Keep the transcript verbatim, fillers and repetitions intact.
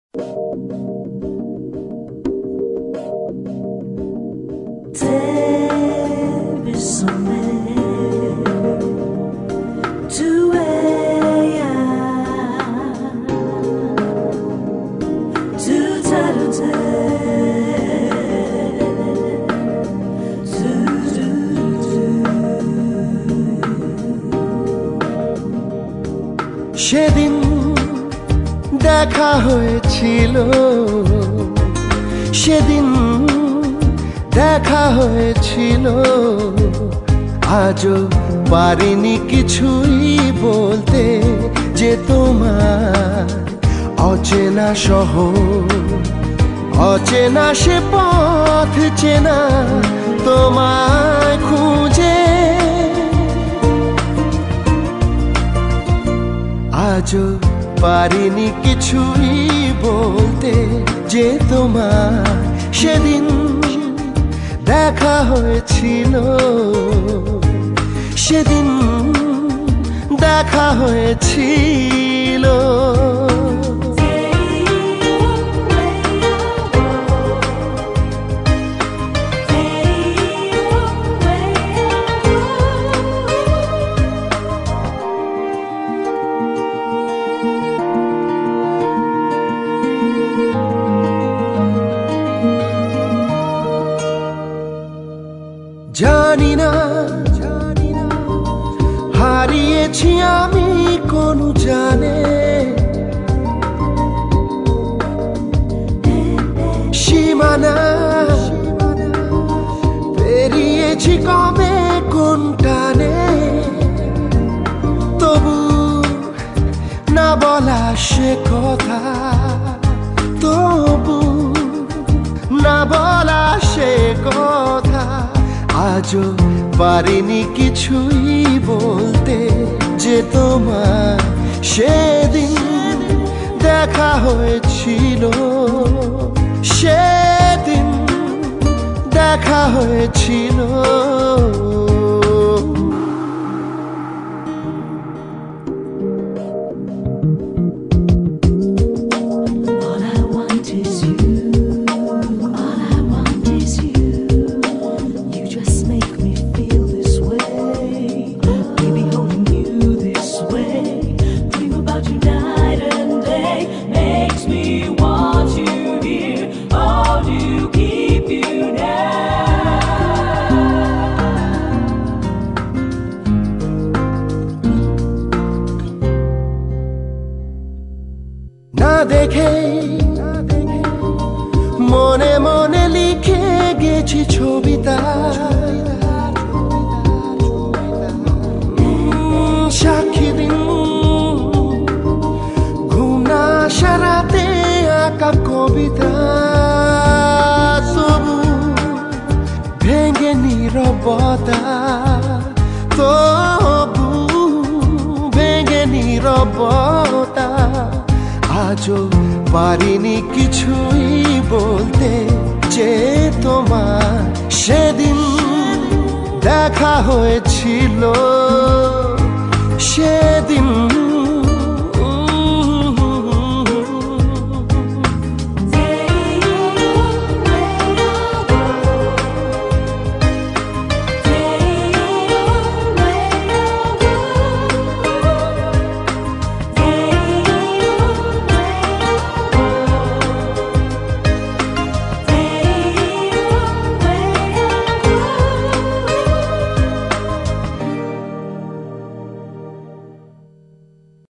There is somewhere to where to tell to do সেদিন দেখা হয়েছিল সেদিন দেখা হয়েছিল আজও পারিনি কিছুই বলতে যে তোমার অচেনা শহর অচেনা সে পথ চেনা তোমায় খুঁজে আজও পারিনি কিছুই বলতে যে তোমার সেদিন দেখা হয়েছিল সেদিন দেখা হয়েছিল জানি না হারিয়েছি আমি কোন জানে সীমানা পেরিয়েছি কবে কোন টানে তবু না বলা সে কথা তবু না বলা সে কথা আজও পারিনি কিছুই বলতে যে তোমার সেদিন দেখা হয়েছিল সেদিন দেখা হয়েছিল না দেখে মনে মনে লিখে গেছি ছবিতা সাক্ষী দিন ঘুম না সারাতে আঁকা কবিতা তবু ভেঙে নীরবতা তবু ভেঙে নীরবতা আজও পারিনি কিছুই বলতে যে তোমার সেদিন দেখা হয়েছিল সেদিন